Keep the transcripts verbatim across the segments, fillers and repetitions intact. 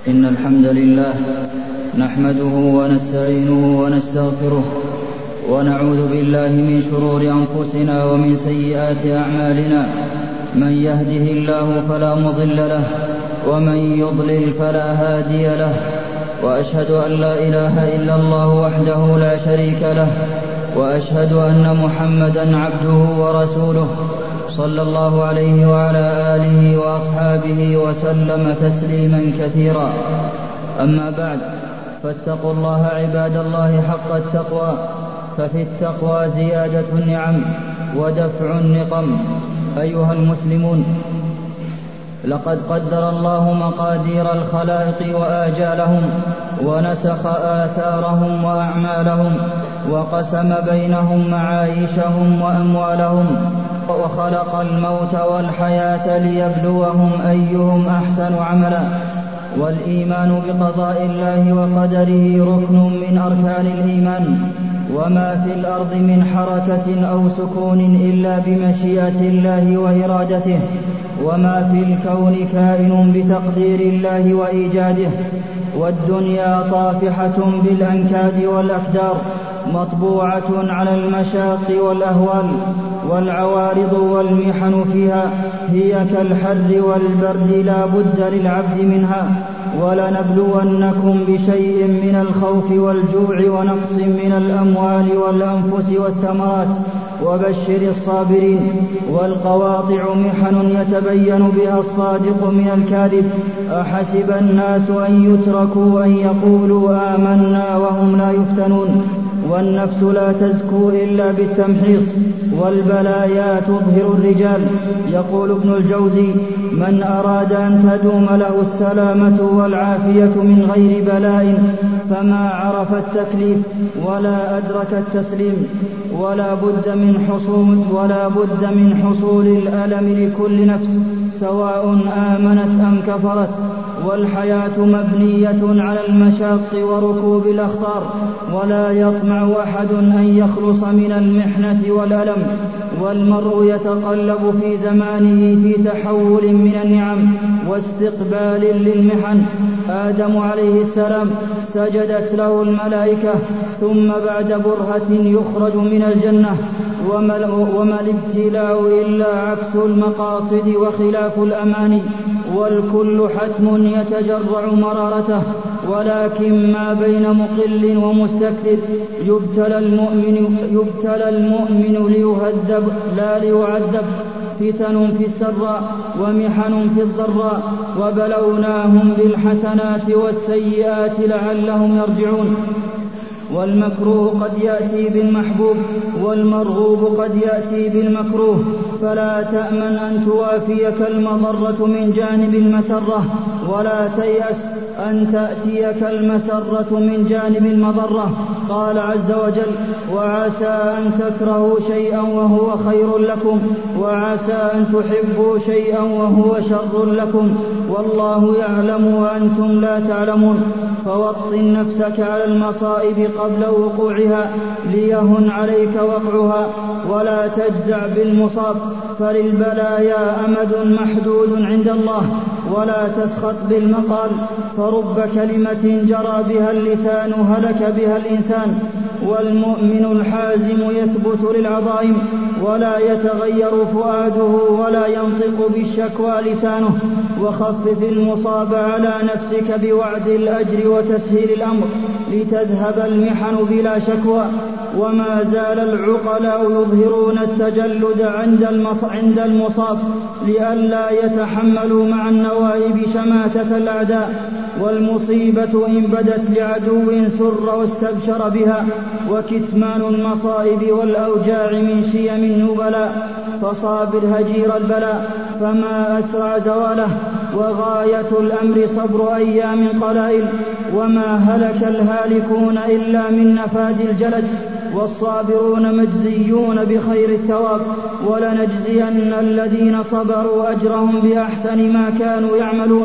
إن الحمد لله نحمده ونستعينه ونستغفره ونعوذ بالله من شرور أنفسنا ومن سيئات أعمالنا. من يهده الله فلا مضل له ومن يضلل فلا هادي له، وأشهد أن لا إله إلا الله وحده لا شريك له، وأشهد أن محمدا عبده ورسوله صلى الله عليه وعلى آله وأصحابه وسلم تسليما كثيرا. أما بعد، فاتقوا الله عباد الله حق التقوى، ففي التقوى زيادة النعم ودفع النقم. أيها المسلمون، لقد قدر الله مقادير الخلائق وآجالهم، ونسخ آثارهم وأعمالهم، وقسم بينهم معايشهم وأموالهم، وخلق الموت والحياة ليبلوهم أيهم أحسن عملا. والإيمان بقضاء الله وقدره ركن من أركان الإيمان، وما في الأرض من حركة أو سكون إلا بمشيئة الله وإرادته، وما في الكون كائن بتقدير الله وإيجاده. والدنيا طافحة بالأنكاد والأكدار، مطبوعة على المشاق والأهوال، والعوارض والمحن فيها هي كالحر والبرد لا بد للعبد منها. ولنبلونكم بشيء من الخوف والجوع ونقص من الأموال والأنفس والثمرات وبشر الصابرين. والقواطع محن يتبين بها الصادق من الكاذب. أحسب الناس أن يتركوا أن يقولوا آمنا وهم لا يفتنون. والنفس لا تزكو إلا بالتمحيص، والبلايا تظهر الرجال. يقول ابن الجوزي: من أراد أن تدوم له السلامة والعافية من غير بلاء فما عرف التكليف ولا أدرك التسليم. ولا بد من حصول, ولا بد من حصول الألم لكل نفس، سواء آمنت أم كفرت. والحياة مبنية على المشاق وركوب الأخطار، ولا يطمع أحد أن يخلص من المحنة والألم. والمرء يتقلب في زمانه في تحول من النعم واستقبال للمحن. آدم عليه السلام سجدت له الملائكة، ثم بعد برهة يخرج من الجنة. وما الابتلاء إلا عكس المقاصد وخلاف الأماني، والكل حتم يتجرع مرارته. ولكن ما بين مقل ومستكثر يبتلى المؤمن, يبتلى المؤمن ليهذب لا ليعذب. فتن في السراء ومحن في الضراء، وبلوناهم بالحسنات والسيئات لعلهم يرجعون. والمكروه قد يأتي بالمحبوب، والمرغوب قد يأتي بالمكروه. فلا تأمن أن توافيك المضرة من جانب المسرة، ولا تيأس أن تأتيك المسرة من جانب المضرة. قال عز وجل: وعسى أن تكرهوا شيئا وهو خير لكم، وعسى أن تحبوا شيئا وهو شر لكم، والله يعلم وأنتم لا تعلمون. فوطن نفسك على المصائب قبل وقوعها ليهن عليك وقعها، ولا تجزع بالمصاب، فللبلايا أمد محدود عند الله. ولا تسخط بالمقال، فرب كلمة جرى بها اللسان هلك بها الإنسان. والمؤمن الحازم يثبت للعظائم، ولا يتغير فؤاده، ولا ينطق بالشكوى لسانه. وخفف المصاب على نفسك بوعد الأجر وتسهيل الأمر، لتذهب المحن بلا شكوى. وما زال العقلاء يظهرون التجلد عند المصاب لئلا يتحملوا مع النوائب شماتة الأعداء. والمصيبة إن بدت لعدو سر واستبشر بها، وكتمان المصائب والأوجاع من شيم النبلاء. فصابر هجير البلاء، فما أسرع زواله، وغاية الأمر صبر أيام قلائل. وما هلك الهالكون إلا من نفاد الجلد، والصابرون مجزيون بخير الثواب. ولنجزين الذين صبروا أجرهم بأحسن ما كانوا يعملون،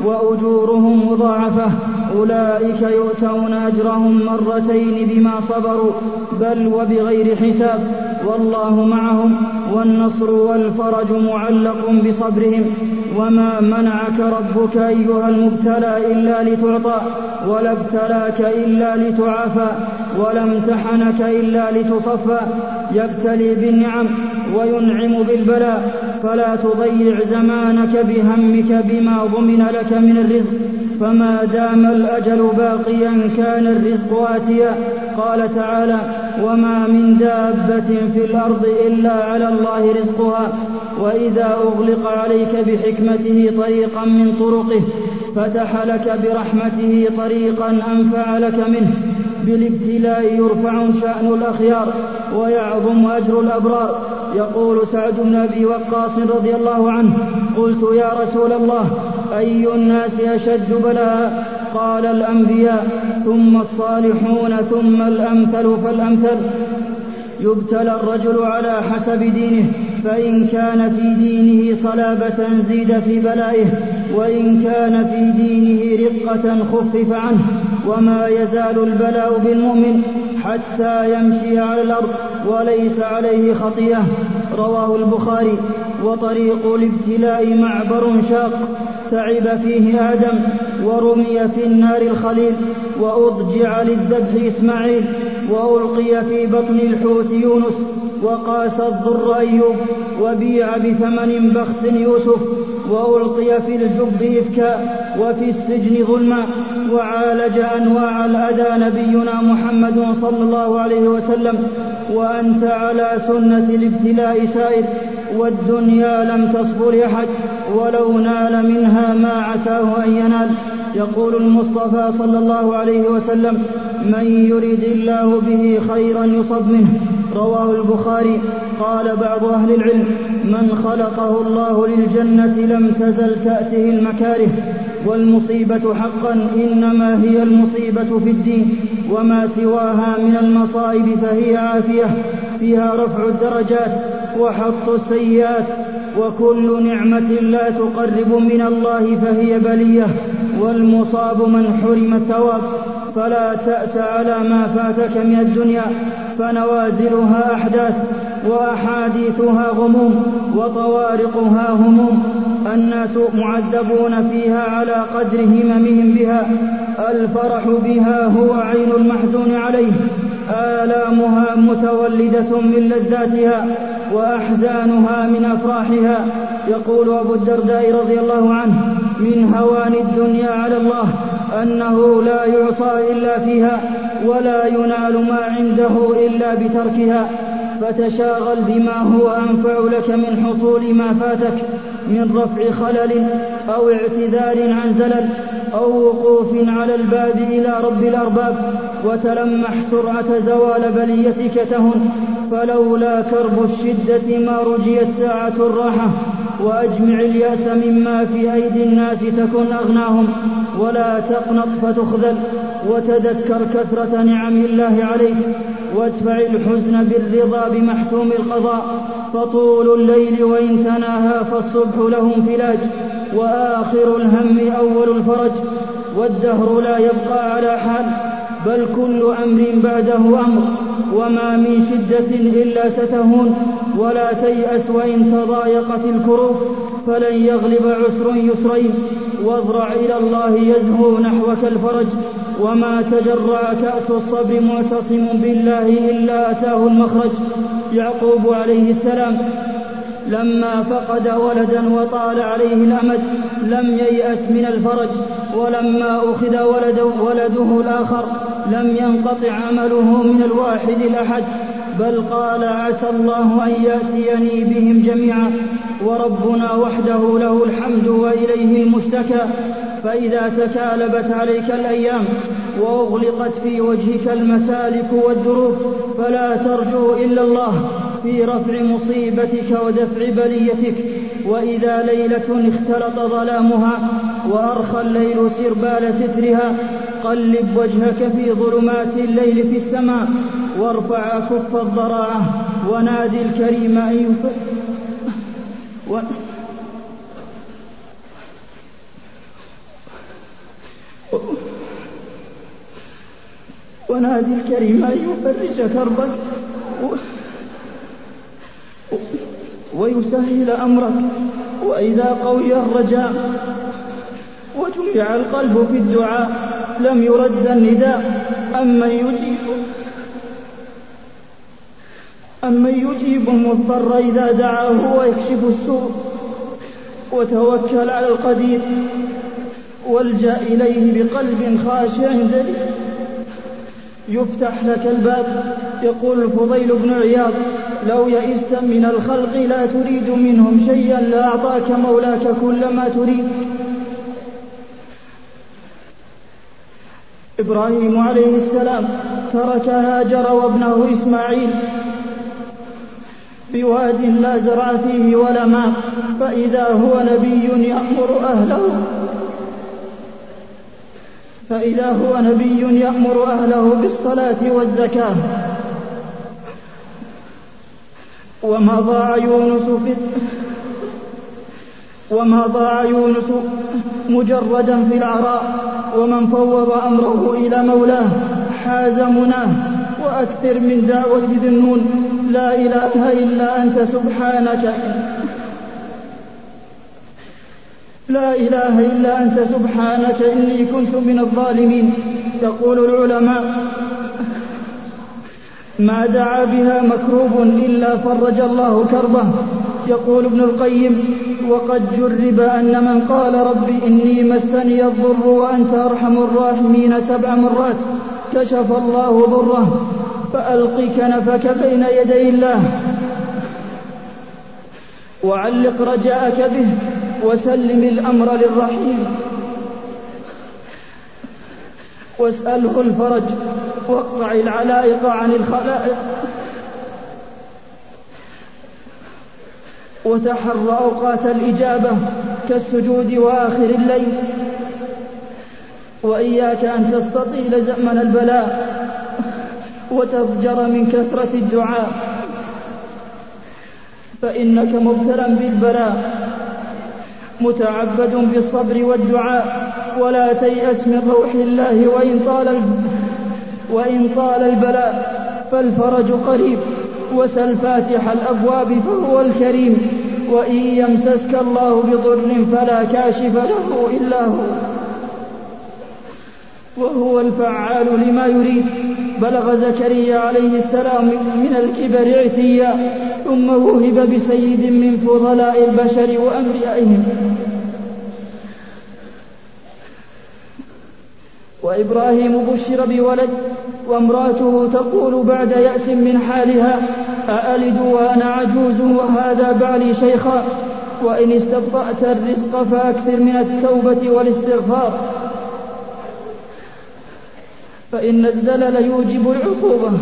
وأجورهم مضاعفة. أولئك يؤتون أجرهم مرتين بما صبروا، بل وبغير حساب، والله معهم. والنصر والفرج معلق بصبرهم. وما منعك ربك أيها المبتلى إلا لتعطى، ولا ابتلاك إلا لتعافى، ولا امتحنك إلا لتصفى. يبتلي بالنعم وينعم بالبلاء، فلا تضيع زمانك بهمك بما ضمن لك من الرزق، فما دام الأجل باقيا كان الرزق آتيا. قال تعالى: وما من دابة في الأرض إلا على الله رزقها. وإذا أغلق عليك بحكمته طريقا من طرقه فتح لك برحمته طريقا أنفع لك منه. بالابتلاء يرفع شأن الأخيار ويعظم أجر الأبرار. يقول سعد بن أبي وقاص رضي الله عنه: قلت يا رسول الله، أي الناس أشد بلاء؟ قال: الأنبياء، ثم الصالحون، ثم الأمثل فالأمثل. يبتلى الرجل على حسب دينه، فإن كان في دينه صلابة زيد في بلائه، وإن كان في دينه رقة خفف عنه. وما يزال البلاء بالمؤمن حتى يمشي على الأرض وليس عليه خطيئة. رواه البخاري. وطريق الابتلاء معبر شاق، تعب فيه آدم، ورمي في النار الخليل، وأضجع للذبح إسماعيل، وألقي في بطن الحوت يونس، وقاس الضر أيوب، وبيع بثمن بخس يوسف، وألقي في الجب إفكا، وفي السجن ظلما، وعالج أنواع الأذى نبينا محمد صلى الله عليه وسلم. وأنت على سنة الابتلاء سائر، والدنيا لم تصب لأحد، ولو نال منها ما عساه أن ينال. يقول المصطفى صلى الله عليه وسلم: من يرد الله به خيرا يصب منه. رواه البخاري. قال بعض أهل العلم: من خلقه الله للجنة لم تزل تأته المكاره. والمصيبة حقا إنما هي المصيبة في الدين، وما سواها من المصائب فهي عافية، فيها رفع الدرجات وحط السيئات. وكل نعمة لا تقرب من الله فهي بلية، والمصاب من حرم الثواب. فلا تأس على ما فاتك من الدنيا، فنوازلها أحداث، وأحاديثها غموم، وطوارقها هموم. الناس معذبون فيها على قدر هممهم بها. الفرح بها هو عين المحزون عليه، آلامها متولدة من لذاتها، وأحزانها من أفراحها. يقول أبو الدرداء رضي الله عنه: من هوان الدنيا على الله أنه لا يعصى إلا فيها، ولا ينال ما عنده إلا بتركها. فتشاغل بما هو أنفع لك من حصول ما فاتك من رفع خلل أو اعتذار عن زلل أو وقوف على الباب إلى رب الأرباب، وتلمح سرعة زوال بليتك تهن. فلولا كرب الشدة ما رجيت ساعة الراحة. وأجمع اليأس مما في أيدي الناس تكن أغناهم، ولا تقنط فتخذل، وتذكر كثرة نعم الله عليك، وادفع الحزن بالرضا بمحتوم القضاء. فطول الليل وإن تناهى فالصبح له انفلاج، وآخر الهم أول الفرج. والدهر لا يبقى على حال، بل كل أمر بعده أمر. وما من شدة إلا ستهون، ولا تيأس وإن تضايقت الكروب، فلن يغلب عسر يسرين. واضرع إلى الله يزهو نحوك الفرج. وما تجرع كأس الصبر معتصم بالله إلا أتاه المخرج. يعقوب عليه السلام لما فقد ولدا وطال عليه الأمد لم ييأس من الفرج، ولما أخذ ولده, ولده الآخر لم ينقطع عمله من الواحد الأحد، بل قال: عسى الله أن يأتيني بهم جميعا. وربنا وحده له الحمد وإليه المشتكى. فإذا تكالبت عليك الأيام وأغلقت في وجهك المسالك والدروب، فلا ترجو إلا الله في رفع مصيبتك ودفع بليتك. وإذا ليلة اختلط ظلامها وأرخى الليل سربال سترها، قلب وجهك في ظلمات الليل في السماء، وارفع كف الضراعة، ونادي الكريم أن يفرج و... ونادي الكريم أن يفرج كربك و... ويسهل أمرك. وإذا قوي الرجاء وجمع القلب في الدعاء لم يرد النداء أمن يجيب أمن يجيب المضطر إذا دعاه ويكشف السوء وتوكل على القدير والجأ إليه بقلب خاشع ذليل يفتح لك الباب. يقول الفضيل بن عياض: لو يئست من الخلق لا تريد منهم شيئا لأعطاك مولاك كل ما تريد. إبراهيم عليه السلام ترك هاجر وابنه إسماعيل بواد لا زرع فيه ولا ماء، فإذا هو نبي يأمر أهله فإذا هو نبي يأمر أهله بالصلاة والزكاة. وما ضاع يونس في وما ضاع يونس مجردا في العراء، ومن فوض أمره إلى مولاه حاز مناه. وأكثر من دعوة ذي النون: لا إله إلا أنت سبحانك لا إله إلا أنت سبحانك إني كنت من الظالمين. يقول العلماء: ما دعا بها مكروب إلا فرج الله كربه. يقول ابن القيم: وقد جرب أن من قال رب إني مسني الضر وأنت أرحم الراحمين سبع مرات كشف الله ضره، فألق كنفك بين يدي الله وعلق رجاءك به وسلم الأمر للرحيم واسأله الفرج واقطع العلائق عن الخلائق وتحر أوقات الإجابة كالسجود وآخر الليل. وإياك أن تستطيل زمن البلاء وتضجر من كثرة الدعاء، فإنك مبتلى بالبلاء متعبد بالصبر والدعاء. ولا تيأس من روح الله وإن طال وإن طال البلاء فالفرج قريب. وسل فاتح الأبواب فهو الكريم. وإن يمسسك الله بضر فلا كاشف له إلا هو وهو الفعال لما يريد. بلغ زكريا عليه السلام من الكبر عتيا، ثم وهب بسيد من فضلاء البشر وأنبيائهم. وإبراهيم بشر بولد وامراته تقول بعد يأس من حالها: أألد وأنا عجوز وهذا بعلي شيخا. وإن استبطأت الرزق فأكثر من التوبة والاستغفار، فإن الزلل يوجب العقوبة.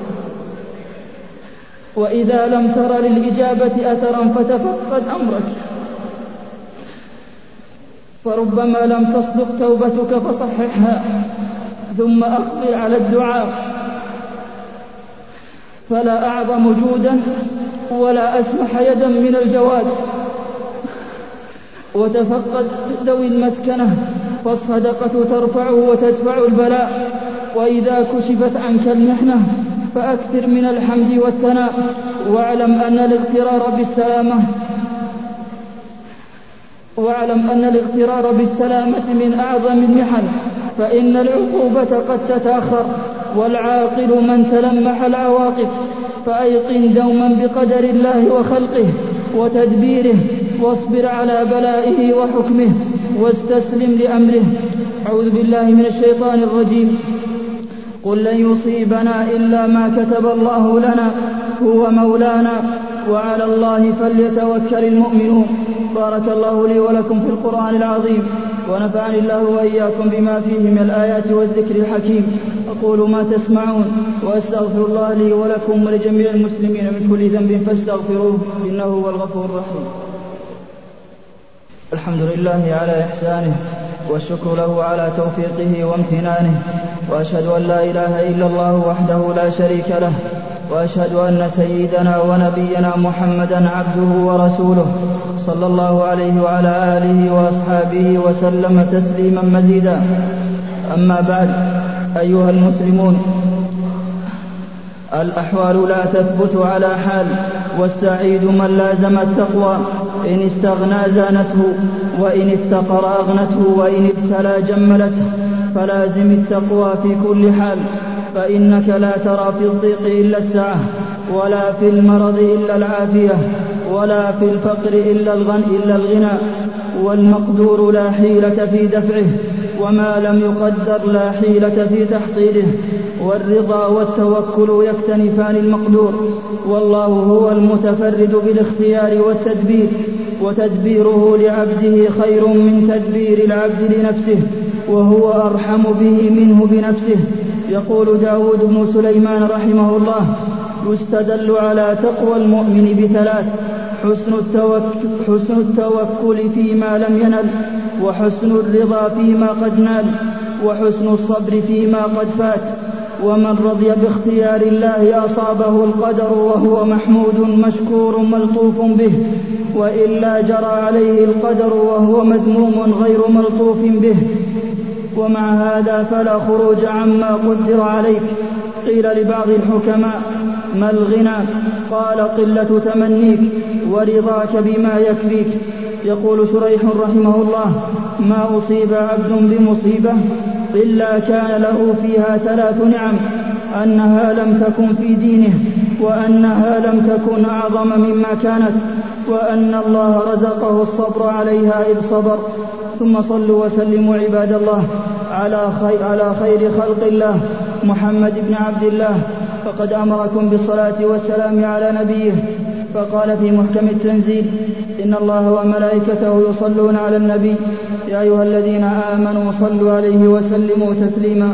وإذا لم تر للإجابة أثرا فتفقد أمرك، فربما لم تصدق توبتك فصححها ثم أقبل على الدعاء. فلا أعظم جودا ولا أسمح يدا من الجواد. وتفقد ذوي المسكنة، فالصدقة ترفعه وتدفع البلاء. وإذا كشفت عنك المحنة فأكثر من الحمد والثناء. واعلم أن الاغترار بالسلامة واعلم أن الاغترار بالسلامة من أعظم المحن، فإن العقوبة قد تتأخر، والعاقل من تلمح العواقب. فأيقن دوما بقدر الله وخلقه وتدبيره، واصبر على بلائه وحكمه، واستسلم لأمره. أعوذ بالله من الشيطان الرجيم. قل لن يصيبنا إلا ما كتب الله لنا هو مولانا وعلى الله فليتوكل المؤمنون. بارك الله لي ولكم في القرآن العظيم، ونفعني الله وإياكم بما فيه من الآيات والذكر الحكيم. أقول ما تسمعون، وأستغفر الله لي ولكم ولجميع المسلمين من كل ذنب فاستغفروه إنه هو الغفور الرحيم. الحمد لله على إحسانه، والشكر له على توفيقه وامتنانه، وأشهد أن لا إله إلا الله وحده لا شريك له، وأشهد أن سيدنا ونبينا محمدا عبده ورسوله صلى الله عليه وعلى آله وأصحابه وسلم تسليما مزيدا. أما بعد، أيها المسلمون، الأحوال لا تثبت على حال، والسعيد من لازم التقوى. إن استغنى زانته، وإن افتقر أغنته، وإن ابتلى جملته. فلازم التقوى في كل حال، فإنك لا ترى في الضيق إلا السعة، ولا في المرض إلا العافية، ولا في الفقر إلا الغنى، والمقدور لا حيلة في دفعه، وما لم يقدر لا حيلة في تحصيله. والرضا والتوكل يكتنفان المقدور، والله هو المتفرد بالاختيار والتدبير، وتدبيره لعبده خير من تدبير العبد لنفسه، وهو أرحم به منه بنفسه. يقول داود بن سليمان رحمه الله: يستدل على تقوى المؤمن بثلاث: حسن التوكل, حسن التوكل فيما لم ينل، وحسن الرضا فيما قد نال، وحسن الصبر فيما قد فات. ومن رضي باختيار الله أصابه القدر وهو محمود مشكور ملطوف به، وإلا جرى عليه القدر وهو مذموم غير ملطوف به. ومع هذا فلا خروج عما قدر عليك. قيل لبعض الحكماء: ما الغنى؟ قال: قلة تمنيك ورضاك بما يكفيك. يقول شريح رحمه الله: ما أصيب عبد بمصيبة إلا كان له فيها ثلاث نعم: أنها لم تكن في دينه، وأنها لم تكن أعظم مما كانت، وأن الله رزقه الصبر عليها إذ صبر. ثم صلوا وسلموا عباد الله على خير, على خير خلق الله محمد بن عبد الله، فقد أمركم بالصلاة والسلام على نبيه، فقال في محكم التنزيل: إن الله وملائكته يصلون على النبي، يا أيها الذين آمنوا صلوا عليه وسلموا تسليما.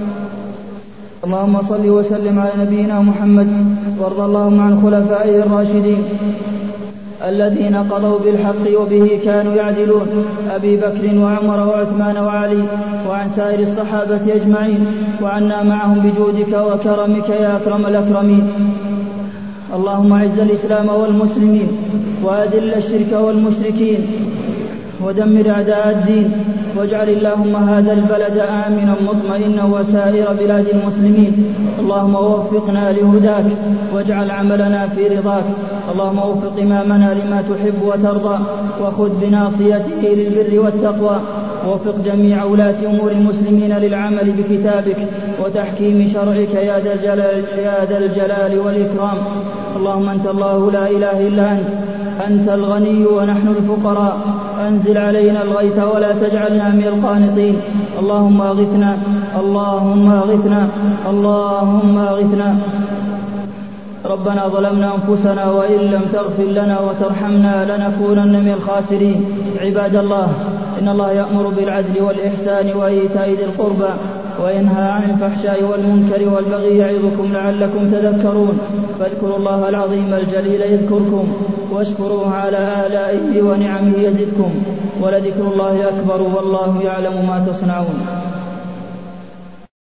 اللهم صل وسلم على نبينا محمد، وارض اللهم عن خلفائه الراشدين الذين قضوا بالحق وبه كانوا يعدلون: أبي بكر وعمر وعثمان وعلي، وعن سائر الصحابة أجمعين، وعنا معهم بجودك وكرمك يا أكرم الأكرمين. اللهم أعز الإسلام والمسلمين، وأذل الشرك والمشركين، ودمر أعداء الدين، واجعل اللهم هذا البلد آمنا مطمئنا وسائر بلاد المسلمين. اللهم وفقنا لهداك، واجعل عملنا في رضاك. اللهم وفق إمامنا لما تحب وترضى، وخذ بناصيته للبر والتقوى. ووفق جميع ولاة أمور المسلمين للعمل بكتابك وتحكيم شرعك يا ذا الجلال, يا ذا الجلال والإكرام. اللهم أنت الله لا إله إلا أنت، أنت الغني ونحن الفقراء. أنزل علينا الغيث ولا تجعلنا من القانطين. اللهم أغثنا، اللهم أغثنا، اللهم أغثنا. ربنا ظلمنا أنفسنا وإن لم تغفر لنا وترحمنا لنكونن من الخاسرين. عباد الله، إن الله يأمر بالعدل والإحسان وإيتاء ذي القربى، وينهى عن الفحشاء والمنكر والبغي يعظكم لعلكم تذكرون. فاذكروا الله العظيم الجليل يذكركم، واشكروه على آلائه ونعمه يزدكم، ولذكر الله أكبر، والله يعلم ما تصنعون.